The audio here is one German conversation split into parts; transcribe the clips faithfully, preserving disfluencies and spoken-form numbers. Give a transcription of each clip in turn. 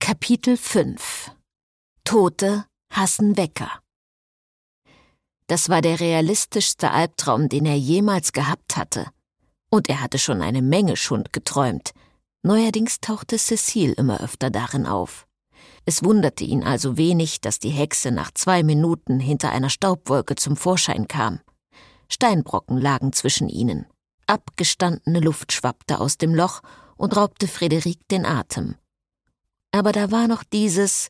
Kapitel fünf. Tote hassen Wecker. Das war der realistischste Albtraum, den er jemals gehabt hatte. Und er hatte schon eine Menge Schund geträumt. Neuerdings tauchte Cecile immer öfter darin auf. Es wunderte ihn also wenig, dass die Hexe nach zwei Minuten hinter einer Staubwolke zum Vorschein kam. Steinbrocken lagen zwischen ihnen. Abgestandene Luft schwappte aus dem Loch und raubte Frédéric den Atem. Aber da war noch dieses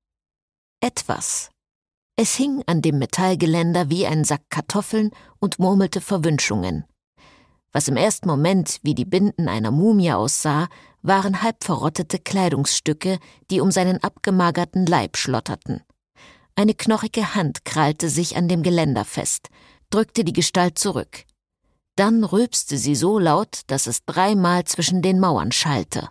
Etwas. Es hing an dem Metallgeländer wie ein Sack Kartoffeln und murmelte Verwünschungen. Was im ersten Moment wie die Binden einer Mumie aussah, waren halb verrottete Kleidungsstücke, die um seinen abgemagerten Leib schlotterten. Eine knochige Hand krallte sich an dem Geländer fest, drückte die Gestalt zurück. Dann rülpste sie so laut, dass es dreimal zwischen den Mauern schallte.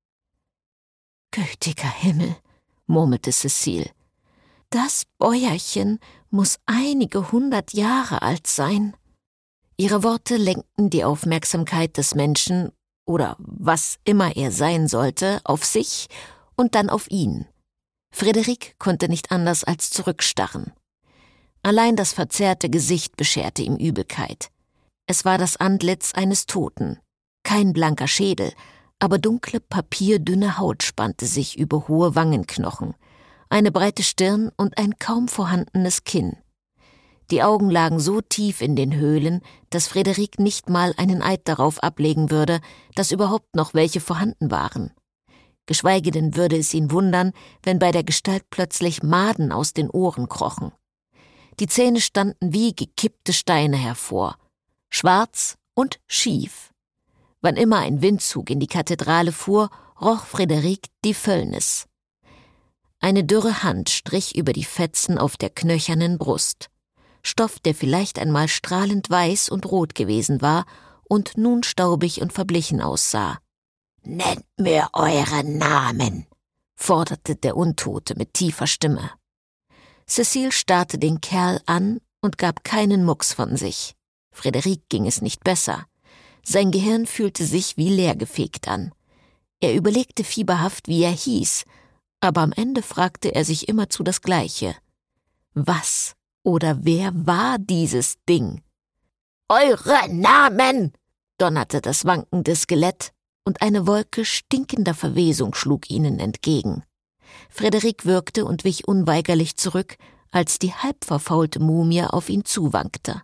»Gütiger Himmel«, murmelte Cecile. »Das Bäuerchen muss einige hundert Jahre alt sein.« Ihre Worte lenkten die Aufmerksamkeit des Menschen, oder was immer er sein sollte, auf sich und dann auf ihn. Frédéric konnte nicht anders als zurückstarren. Allein das verzerrte Gesicht bescherte ihm Übelkeit. Es war das Antlitz eines Toten. Kein blanker Schädel, aber dunkle, papierdünne Haut spannte sich über hohe Wangenknochen, eine breite Stirn und ein kaum vorhandenes Kinn. Die Augen lagen so tief in den Höhlen, dass Frédéric nicht mal einen Eid darauf ablegen würde, dass überhaupt noch welche vorhanden waren. Geschweige denn würde es ihn wundern, wenn bei der Gestalt plötzlich Maden aus den Ohren krochen. Die Zähne standen wie gekippte Steine hervor, schwarz und schief. Wann immer ein Windzug in die Kathedrale fuhr, roch Frédéric die Fäulnis. Eine dürre Hand strich über die Fetzen auf der knöchernen Brust. Stoff, der vielleicht einmal strahlend weiß und rot gewesen war und nun staubig und verblichen aussah. »Nennt mir euren Namen«, forderte der Untote mit tiefer Stimme. Cecile starrte den Kerl an und gab keinen Mucks von sich. Frédéric ging es nicht besser. Sein Gehirn fühlte sich wie leergefegt an. Er überlegte fieberhaft, wie er hieß, aber am Ende fragte er sich immerzu das Gleiche. Was oder wer war dieses Ding? »Eure Namen«, donnerte das wankende Skelett, und eine Wolke stinkender Verwesung schlug ihnen entgegen. Frédéric würgte und wich unweigerlich zurück, als die halbverfaulte Mumie auf ihn zuwankte.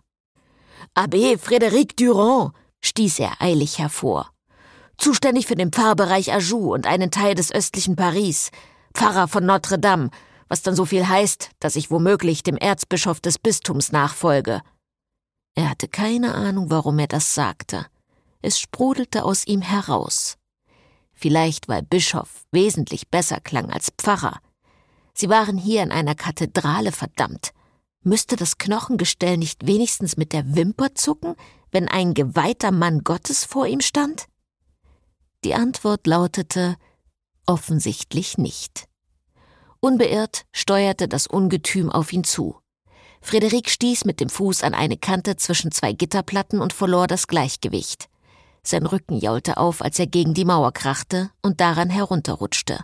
»Abbé Frédéric Durand«, stieß er eilig hervor. »Zuständig für den Pfarrbereich Anjou und einen Teil des östlichen Paris, Pfarrer von Notre Dame, was dann so viel heißt, dass ich womöglich dem Erzbischof des Bistums nachfolge.« Er hatte keine Ahnung, warum er das sagte. Es sprudelte aus ihm heraus. Vielleicht, weil Bischof wesentlich besser klang als Pfarrer. Sie waren hier in einer Kathedrale, verdammt. Müsste das Knochengestell nicht wenigstens mit der Wimper zucken, wenn ein geweihter Mann Gottes vor ihm stand? Die Antwort lautete, offensichtlich nicht. Unbeirrt steuerte das Ungetüm auf ihn zu. Frédéric stieß mit dem Fuß an eine Kante zwischen zwei Gitterplatten und verlor das Gleichgewicht. Sein Rücken jaulte auf, als er gegen die Mauer krachte und daran herunterrutschte.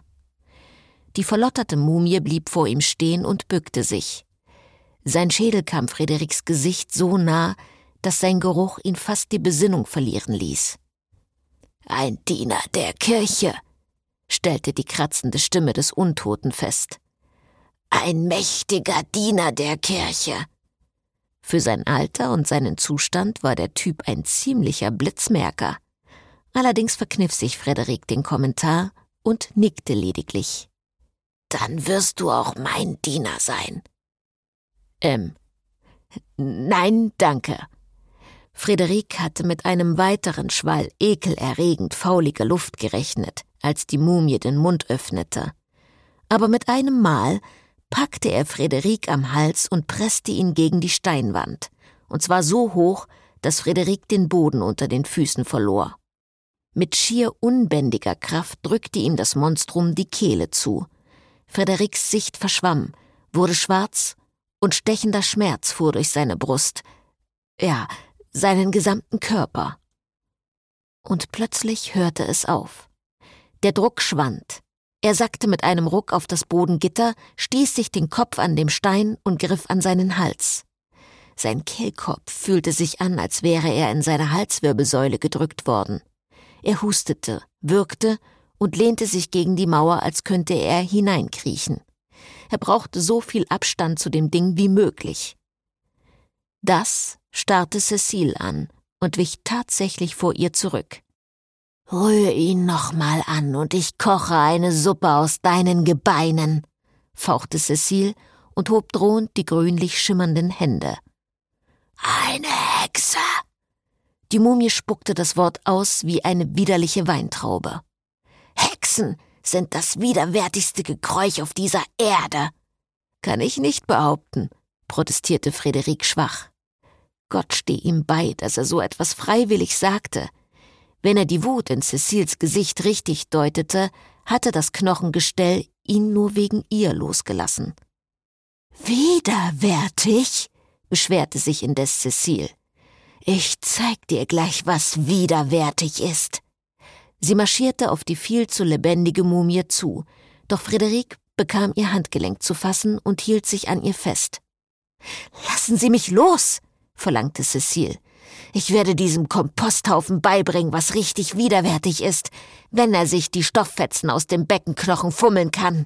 Die verlotterte Mumie blieb vor ihm stehen und bückte sich. Sein Schädel kam Frédérics Gesicht so nah, dass sein Geruch ihn fast die Besinnung verlieren ließ. »Ein Diener der Kirche«, stellte die kratzende Stimme des Untoten fest. »Ein mächtiger Diener der Kirche.« Für sein Alter und seinen Zustand war der Typ ein ziemlicher Blitzmerker. Allerdings verkniff sich Frédéric den Kommentar und nickte lediglich. »Dann wirst du auch mein Diener sein.« Ähm, »Nein, danke.« Frédéric hatte mit einem weiteren Schwall ekelerregend fauliger Luft gerechnet, als die Mumie den Mund öffnete. Aber mit einem Mal packte er Frédéric am Hals und presste ihn gegen die Steinwand, und zwar so hoch, dass Frédéric den Boden unter den Füßen verlor. Mit schier unbändiger Kraft drückte ihm das Monstrum die Kehle zu. Frédérics Sicht verschwamm, wurde schwarz und stechender Schmerz fuhr durch seine Brust. Ja, seinen gesamten Körper. Und plötzlich hörte es auf. Der Druck schwand. Er sackte mit einem Ruck auf das Bodengitter, stieß sich den Kopf an dem Stein und griff an seinen Hals. Sein Kehlkopf fühlte sich an, als wäre er in seine Halswirbelsäule gedrückt worden. Er hustete, würgte und lehnte sich gegen die Mauer, als könnte er hineinkriechen. Er brauchte so viel Abstand zu dem Ding wie möglich. Das starrte Cecile an und wich tatsächlich vor ihr zurück. »Rühr ihn noch mal an und ich koche eine Suppe aus deinen Gebeinen«, fauchte Cecile und hob drohend die grünlich schimmernden Hände. »Eine Hexe!« Die Mumie spuckte das Wort aus wie eine widerliche Weintraube. »Hexen sind das widerwärtigste Gekräuch auf dieser Erde!« »Kann ich nicht behaupten«, protestierte Frédéric schwach. Gott steh ihm bei, dass er so etwas freiwillig sagte. Wenn er die Wut in Cecils Gesicht richtig deutete, hatte das Knochengestell ihn nur wegen ihr losgelassen. »Widerwärtig?«, beschwerte sich indes Cecile. »Ich zeig dir gleich, was widerwärtig ist.« Sie marschierte auf die viel zu lebendige Mumie zu, doch Frédéric bekam ihr Handgelenk zu fassen und hielt sich an ihr fest. »Lassen Sie mich los«, verlangte Cecile. »Ich werde diesem Komposthaufen beibringen, was richtig widerwärtig ist, wenn er sich die Stofffetzen aus dem Beckenknochen fummeln kann.«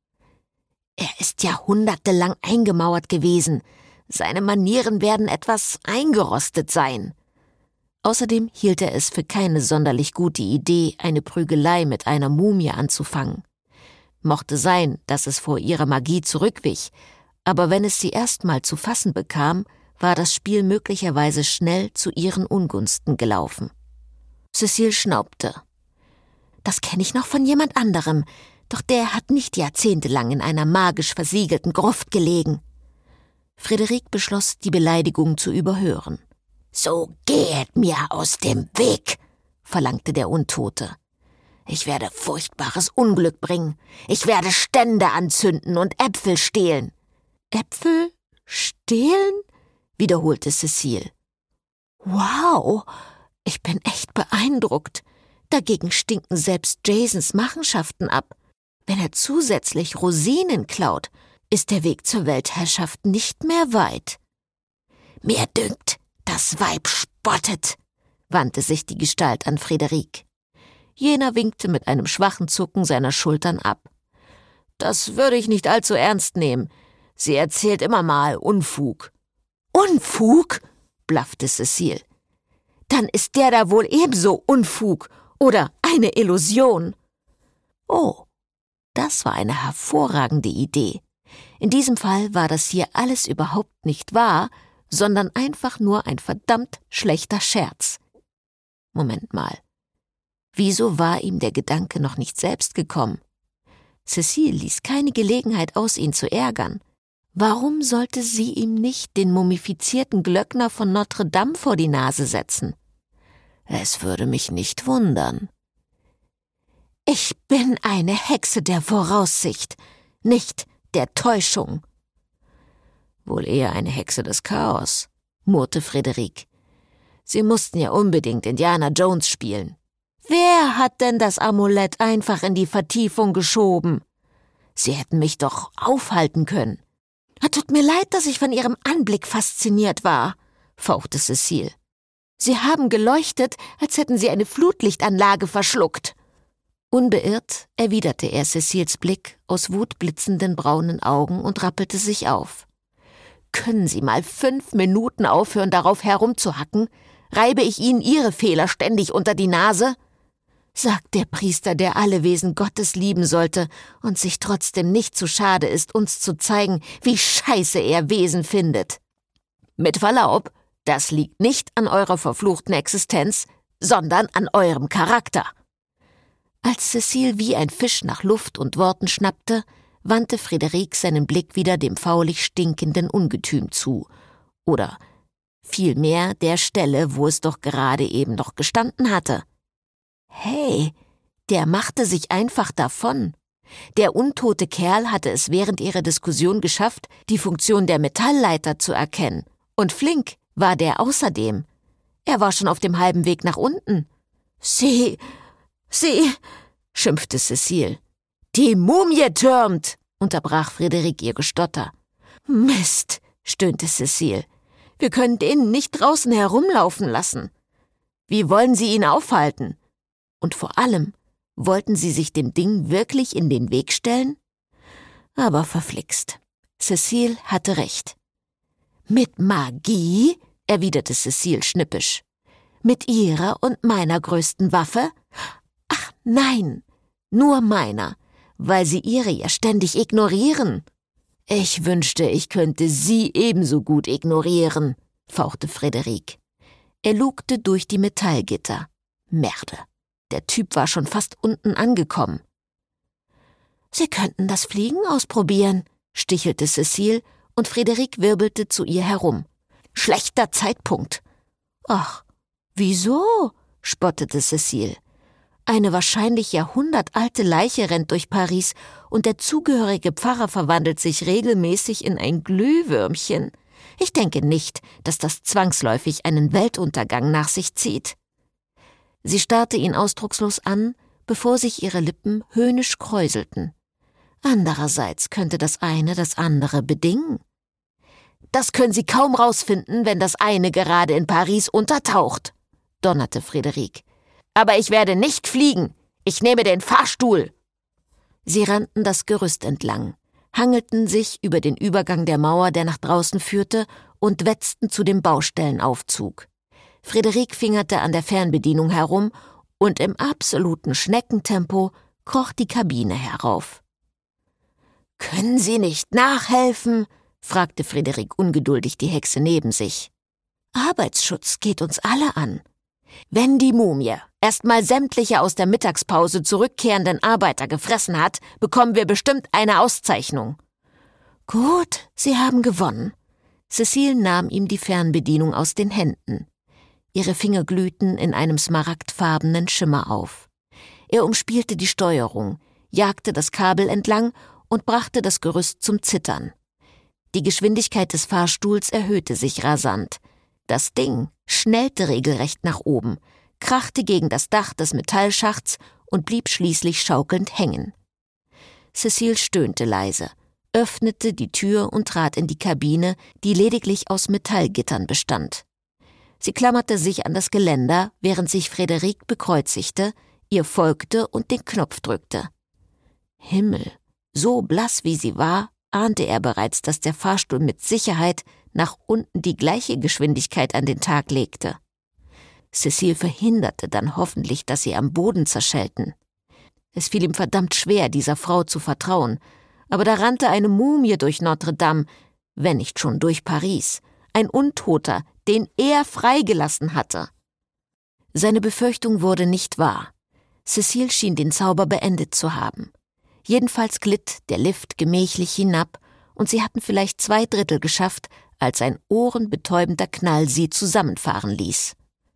Er ist jahrhundertelang eingemauert gewesen. Seine Manieren werden etwas eingerostet sein. Außerdem hielt er es für keine sonderlich gute Idee, eine Prügelei mit einer Mumie anzufangen. Mochte sein, dass es vor ihrer Magie zurückwich, aber wenn es sie erstmal zu fassen bekam, war das Spiel möglicherweise schnell zu ihren Ungunsten gelaufen. Cecile schnaubte. »Das kenne ich noch von jemand anderem, doch der hat nicht jahrzehntelang in einer magisch versiegelten Gruft gelegen.« Frédéric beschloss, die Beleidigung zu überhören. »So gehet mir aus dem Weg«, verlangte der Untote. »Ich werde furchtbares Unglück bringen. Ich werde Stände anzünden und Äpfel stehlen.« »Äpfel stehlen?«, wiederholte Cecile. »Wow, ich bin echt beeindruckt. Dagegen stinken selbst Jasons Machenschaften ab. Wenn er zusätzlich Rosinen klaut, ist der Weg zur Weltherrschaft nicht mehr weit.« »Mir dünkt, das Weib spottet«, wandte sich die Gestalt an Frédéric. Jener winkte mit einem schwachen Zucken seiner Schultern ab. »Das würde ich nicht allzu ernst nehmen. Sie erzählt immer mal Unfug.« »Unfug?«, blaffte Cecile. »Dann ist der da wohl ebenso Unfug oder eine Illusion.« Oh, das war eine hervorragende Idee. In diesem Fall war das hier alles überhaupt nicht wahr, sondern einfach nur ein verdammt schlechter Scherz. Moment mal. Wieso war ihm der Gedanke noch nicht selbst gekommen? Cecile ließ keine Gelegenheit aus, ihn zu ärgern. Warum sollte sie ihm nicht den mumifizierten Glöckner von Notre Dame vor die Nase setzen? Es würde mich nicht wundern. »Ich bin eine Hexe der Voraussicht, nicht der Täuschung.« »Wohl eher eine Hexe des Chaos«, murrte Frédéric. »Sie mussten ja unbedingt Indiana Jones spielen.« »Wer hat denn das Amulett einfach in die Vertiefung geschoben?« »Sie hätten mich doch aufhalten können.« »Tut mir leid, dass ich von Ihrem Anblick fasziniert war«, fauchte Cecile. »Sie haben geleuchtet, als hätten Sie eine Flutlichtanlage verschluckt.« Unbeirrt erwiderte er Cecils Blick aus wutblitzenden braunen Augen und rappelte sich auf. »Können Sie mal fünf Minuten aufhören, darauf herumzuhacken? Reibe ich Ihnen Ihre Fehler ständig unter die Nase?« Sagt der Priester, der alle Wesen Gottes lieben sollte und sich trotzdem nicht zu schade ist, uns zu zeigen, wie scheiße er Wesen findet. Mit Verlaub, das liegt nicht an eurer verfluchten Existenz, sondern an eurem Charakter.« Als Cecile wie ein Fisch nach Luft und Worten schnappte, wandte Frédéric seinen Blick wieder dem faulig stinkenden Ungetüm zu. Oder vielmehr der Stelle, wo es doch gerade eben noch gestanden hatte. Hey, der machte sich einfach davon. Der untote Kerl hatte es während ihrer Diskussion geschafft, die Funktion der Metallleiter zu erkennen. Und flink war der außerdem. Er war schon auf dem halben Weg nach unten. »Sie, Sie«, schimpfte Cecile. »Die Mumie türmt«, unterbrach Frédéric ihr Gestotter. »Mist«, stöhnte Cécile. »Wir können den nicht draußen herumlaufen lassen. Wie wollen Sie ihn aufhalten? Und vor allem, wollten Sie sich dem Ding wirklich in den Weg stellen?« Aber verflixt. Cécile hatte recht. »Mit Magie?«, erwiderte Cécile schnippisch. »Mit Ihrer und meiner größten Waffe? Ach nein, nur meiner, weil Sie Ihre ja ständig ignorieren.« »Ich wünschte, ich könnte Sie ebenso gut ignorieren«, fauchte Frédéric. Er lugte durch die Metallgitter. Merde, der Typ war schon fast unten angekommen. »Sie könnten das Fliegen ausprobieren«, stichelte Cécile, und Frédéric wirbelte zu ihr herum. »Schlechter Zeitpunkt.« »Ach, wieso?«, spottete Cécile. »Eine wahrscheinlich jahrhundertalte Leiche rennt durch Paris und der zugehörige Pfarrer verwandelt sich regelmäßig in ein Glühwürmchen. Ich denke nicht, dass das zwangsläufig einen Weltuntergang nach sich zieht.« Sie starrte ihn ausdruckslos an, bevor sich ihre Lippen höhnisch kräuselten. Andererseits könnte das eine das andere bedingen. »Das können Sie kaum rausfinden, wenn das eine gerade in Paris untertaucht«, donnerte Frédéric. »Aber ich werde nicht fliegen. Ich nehme den Fahrstuhl.« Sie rannten das Gerüst entlang, hangelten sich über den Übergang der Mauer, der nach draußen führte, und wetzten zu dem Baustellenaufzug. Frédéric fingerte an der Fernbedienung herum, und im absoluten Schneckentempo kroch die Kabine herauf. »Können Sie nicht nachhelfen?«, fragte Frédéric ungeduldig die Hexe neben sich. »Arbeitsschutz geht uns alle an. Wenn die Mumie erstmal sämtliche aus der Mittagspause zurückkehrenden Arbeiter gefressen hat, bekommen wir bestimmt eine Auszeichnung.« »Gut, Sie haben gewonnen.« Cécile nahm ihm die Fernbedienung aus den Händen. Ihre Finger glühten in einem smaragdfarbenen Schimmer auf. Er umspielte die Steuerung, jagte das Kabel entlang und brachte das Gerüst zum Zittern. Die Geschwindigkeit des Fahrstuhls erhöhte sich rasant. Das Ding schnellte regelrecht nach oben, krachte gegen das Dach des Metallschachts und blieb schließlich schaukelnd hängen. Cécile stöhnte leise, öffnete die Tür und trat in die Kabine, die lediglich aus Metallgittern bestand. Sie klammerte sich an das Geländer, während sich Frédéric bekreuzigte, ihr folgte und den Knopf drückte. Himmel, so blass wie sie war, ahnte er bereits, dass der Fahrstuhl mit Sicherheit nach unten die gleiche Geschwindigkeit an den Tag legte. Cécile verhinderte dann hoffentlich, dass sie am Boden zerschellten. Es fiel ihm verdammt schwer, dieser Frau zu vertrauen, aber da rannte eine Mumie durch Notre Dame, wenn nicht schon durch Paris, ein Untoter, den er freigelassen hatte. Seine Befürchtung wurde nicht wahr. Cécile schien den Zauber beendet zu haben. Jedenfalls glitt der Lift gemächlich hinab, und sie hatten vielleicht zwei Drittel geschafft, als ein ohrenbetäubender Knall sie zusammenfahren ließ.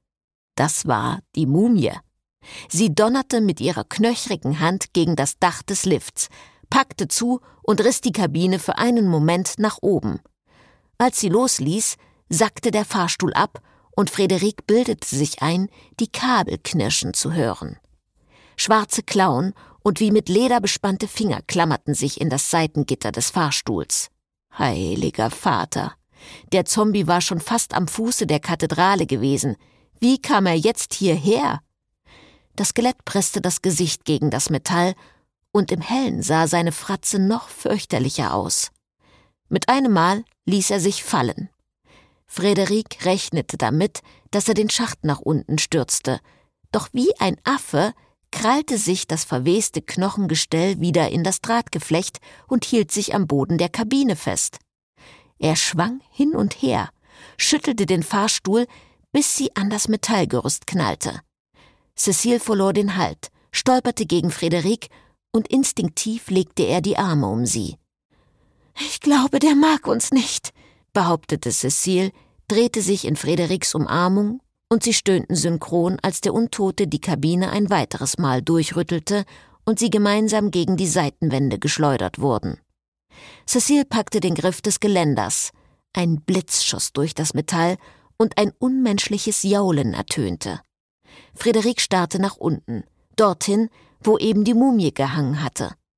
Das war die Mumie. Sie donnerte mit ihrer knöchrigen Hand gegen das Dach des Lifts, packte zu und riss die Kabine für einen Moment nach oben. Als sie losließ, sackte der Fahrstuhl ab und Frédéric bildete sich ein, die Kabel knirschen zu hören. Schwarze Klauen und wie mit Leder bespannte Finger klammerten sich in das Seitengitter des Fahrstuhls. Heiliger Vater! Der Zombie war schon fast am Fuße der Kathedrale gewesen. Wie kam er jetzt hierher? Das Skelett presste das Gesicht gegen das Metall, und im Hellen sah seine Fratze noch fürchterlicher aus. Mit einem Mal ließ er sich fallen. Frédéric rechnete damit, dass er den Schacht nach unten stürzte, doch wie ein Affe krallte sich das verweste Knochengestell wieder in das Drahtgeflecht und hielt sich am Boden der Kabine fest. Er schwang hin und her, schüttelte den Fahrstuhl, bis sie an das Metallgerüst knallte. Cécile verlor den Halt, stolperte gegen Frédéric und instinktiv legte er die Arme um sie. »Ich glaube, der mag uns nicht«, behauptete Cécile, drehte sich in Frédérics Umarmung und sie stöhnten synchron, als der Untote die Kabine ein weiteres Mal durchrüttelte und sie gemeinsam gegen die Seitenwände geschleudert wurden. Cécile packte den Griff des Geländers. Ein Blitz schoss durch das Metall und ein unmenschliches Jaulen ertönte. Frédéric starrte nach unten, dorthin, wo eben die Mumie gehangen hatte.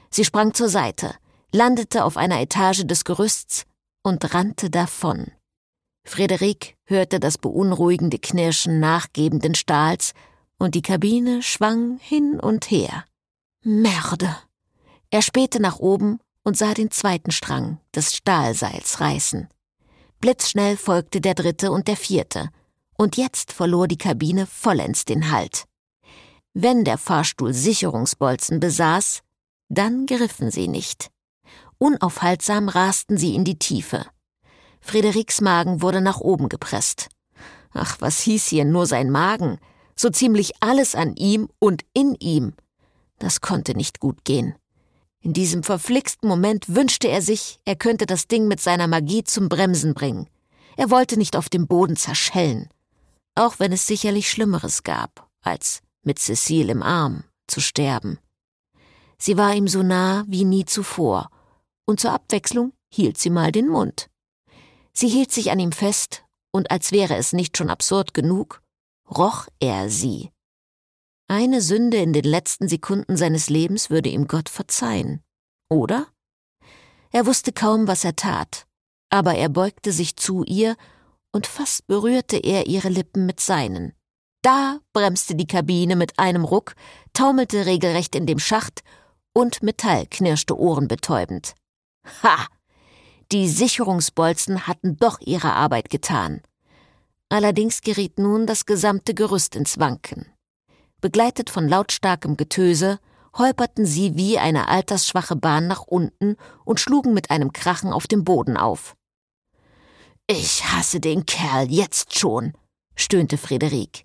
Sie sprang zur Seite, landete auf einer Etage des Gerüsts und rannte davon. Frédéric hörte das beunruhigende Knirschen nachgebenden Stahls und die Kabine schwang hin und her. Merde! Er spähte nach oben und sah den zweiten Strang des Stahlseils reißen. Blitzschnell folgte der dritte und der vierte, und jetzt verlor die Kabine vollends den Halt. Wenn der Fahrstuhl Sicherungsbolzen besaß, dann griffen sie nicht. Unaufhaltsam rasten sie in die Tiefe. Frédérics Magen wurde nach oben gepresst. Ach, was hieß hier nur sein Magen? So ziemlich alles an ihm und in ihm. Das konnte nicht gut gehen. In diesem verflixten Moment wünschte er sich, er könnte das Ding mit seiner Magie zum Bremsen bringen. Er wollte nicht auf dem Boden zerschellen. Auch wenn es sicherlich Schlimmeres gab, als mit Cécile im Arm zu sterben. Sie war ihm so nah wie nie zuvor, und zur Abwechslung hielt sie mal den Mund. Sie hielt sich an ihm fest, und als wäre es nicht schon absurd genug, roch er sie. Eine Sünde in den letzten Sekunden seines Lebens würde ihm Gott verzeihen, oder? Er wusste kaum, was er tat, aber er beugte sich zu ihr, und fast berührte er ihre Lippen mit seinen. Da bremste die Kabine mit einem Ruck, taumelte regelrecht in dem Schacht, und Metall knirschte ohrenbetäubend. Ha! Die Sicherungsbolzen hatten doch ihre Arbeit getan. Allerdings geriet nun das gesamte Gerüst ins Wanken. Begleitet von lautstarkem Getöse holperten sie wie eine altersschwache Bahn nach unten und schlugen mit einem Krachen auf dem Boden auf. »Ich hasse den Kerl jetzt schon«, stöhnte Frédéric.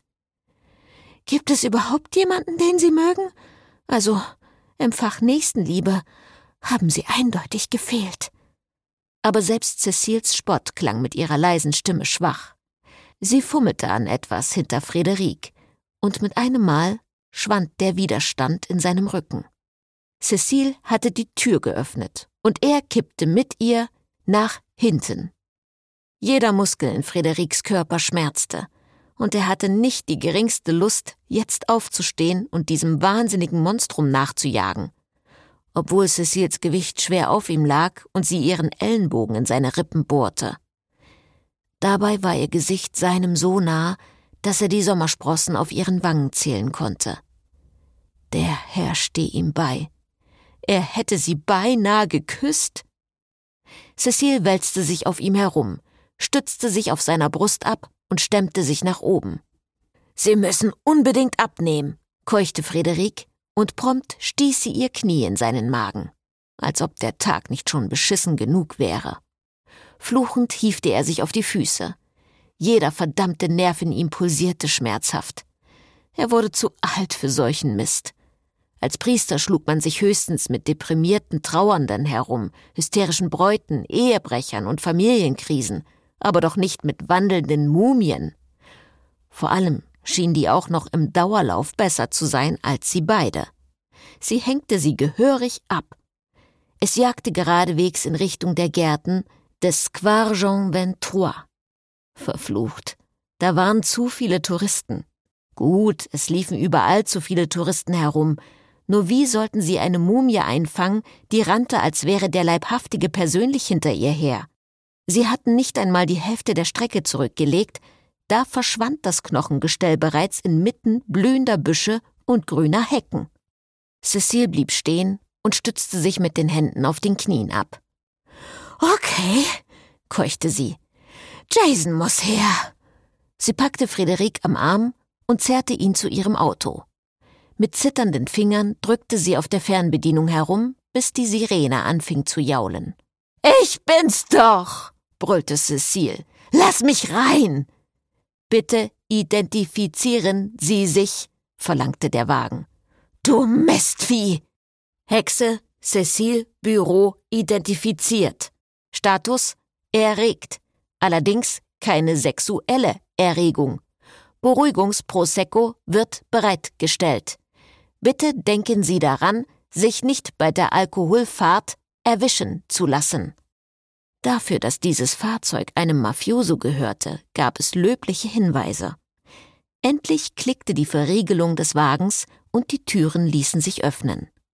»Gibt es überhaupt jemanden, den Sie mögen? Also, im Fach Nächstenliebe haben Sie eindeutig gefehlt.« Aber selbst Céciles Spott klang mit ihrer leisen Stimme schwach. Sie fummelte an etwas hinter Frédéric, und mit einem Mal schwand der Widerstand in seinem Rücken. Cécile hatte die Tür geöffnet, und er kippte mit ihr nach hinten. Jeder Muskel in Frédérics Körper schmerzte, und er hatte nicht die geringste Lust, jetzt aufzustehen und diesem wahnsinnigen Monstrum nachzujagen. Obwohl Céciles Gewicht schwer auf ihm lag und sie ihren Ellenbogen in seine Rippen bohrte. Dabei war ihr Gesicht seinem so nah, dass er die Sommersprossen auf ihren Wangen zählen konnte. Der Herr steh ihm bei. Er hätte sie beinahe geküsst. Cécile wälzte sich auf ihm herum, stützte sich auf seiner Brust ab und stemmte sich nach oben. »Sie müssen unbedingt abnehmen«, keuchte Frédéric, und prompt stieß sie ihr Knie in seinen Magen, als ob der Tag nicht schon beschissen genug wäre. Fluchend hiefte er sich auf die Füße. Jeder verdammte Nerv in ihm pulsierte schmerzhaft. Er wurde zu alt für solchen Mist. Als Priester schlug man sich höchstens mit deprimierten Trauernden herum, hysterischen Bräuten, Ehebrechern und Familienkrisen, aber doch nicht mit wandelnden Mumien. Vor allem schien die auch noch im Dauerlauf besser zu sein als sie beide. Sie hängte sie gehörig ab. Es jagte geradewegs in Richtung der Gärten des Square Jean vingt-trois. Verflucht, da waren zu viele Touristen. Gut, es liefen überall zu viele Touristen herum, nur wie sollten sie eine Mumie einfangen, die rannte, als wäre der Leibhaftige persönlich hinter ihr her. Sie hatten nicht einmal die Hälfte der Strecke zurückgelegt, da verschwand das Knochengestell bereits inmitten blühender Büsche und grüner Hecken. Cécile blieb stehen und stützte sich mit den Händen auf den Knien ab. »Okay«, keuchte sie, »Jason muss her.« Sie packte Frédéric am Arm und zerrte ihn zu ihrem Auto. Mit zitternden Fingern drückte sie auf der Fernbedienung herum, bis die Sirene anfing zu jaulen. »Ich bin's doch«, brüllte Cécile. »Lass mich rein!« »Bitte identifizieren Sie sich«, verlangte der Wagen. »Du Mistvieh!« Hexe, Cécile, Büro, identifiziert. Status, erregt. Allerdings keine sexuelle Erregung. Beruhigungsprosecco wird bereitgestellt. Bitte denken Sie daran, sich nicht bei der Alkoholfahrt erwischen zu lassen. Dafür, dass dieses Fahrzeug einem Mafioso gehörte, gab es löbliche Hinweise. Endlich klickte die Verriegelung des Wagens und die Türen ließen sich öffnen.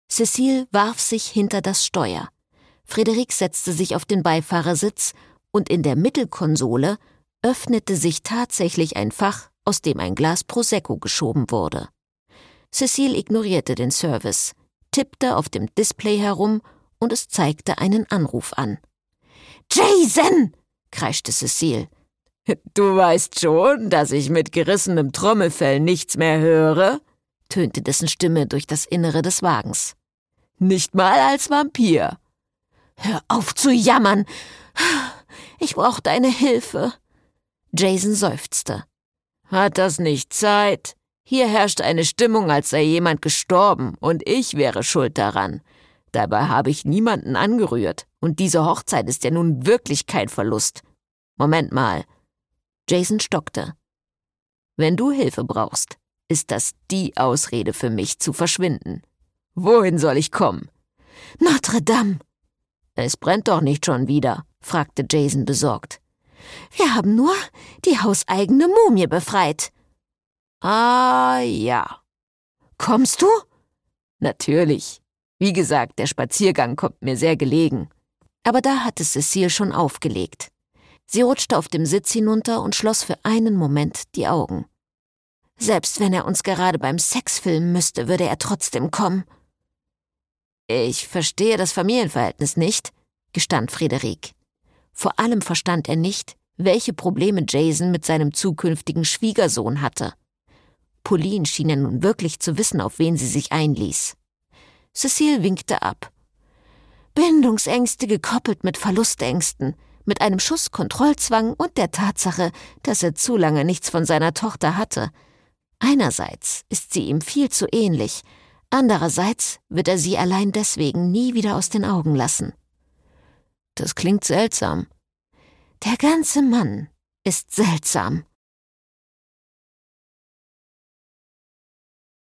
Cécile warf sich hinter das Steuer. Frédéric setzte sich auf den Beifahrersitz und in der Mittelkonsole öffnete sich tatsächlich ein Fach, aus dem ein Glas Prosecco geschoben wurde. Cécile ignorierte den Service, tippte auf dem Display herum und es zeigte einen Anruf an. »Jason!« kreischte Cécile. »Du weißt schon, dass ich mit gerissenem Trommelfell nichts mehr höre?« tönte dessen Stimme durch das Innere des Wagens. »Nicht mal als Vampir.« »Hör auf zu jammern! Ich brauche deine Hilfe!« Jason seufzte. »Hat das nicht Zeit? Hier herrscht eine Stimmung, als sei jemand gestorben, und ich wäre schuld daran. Dabei habe ich niemanden angerührt, und diese Hochzeit ist ja nun wirklich kein Verlust. Moment mal.« Jason stockte. »Wenn du Hilfe brauchst, ist das die Ausrede für mich zu verschwinden. Wohin soll ich kommen?« »Notre Dame!« »Es brennt doch nicht schon wieder?« fragte Jason besorgt. »Wir haben nur die hauseigene Mumie befreit.« »Ah, ja.« »Kommst du?« »Natürlich. Wie gesagt, der Spaziergang kommt mir sehr gelegen.« Aber da hatte Cécile schon aufgelegt. Sie rutschte auf dem Sitz hinunter und schloss für einen Moment die Augen. »Selbst wenn er uns gerade beim Sex filmen müsste, würde er trotzdem kommen.« »Ich verstehe das Familienverhältnis nicht«, gestand Frédéric. Vor allem verstand er nicht, welche Probleme Jason mit seinem zukünftigen Schwiegersohn hatte. Pauline schien ja nun wirklich zu wissen, auf wen sie sich einließ. Cécile winkte ab. Bindungsängste gekoppelt mit Verlustängsten, mit einem Schuss Kontrollzwang und der Tatsache, dass er zu lange nichts von seiner Tochter hatte. Einerseits ist sie ihm viel zu ähnlich, andererseits wird er sie allein deswegen nie wieder aus den Augen lassen. Das klingt seltsam. Der ganze Mann ist seltsam.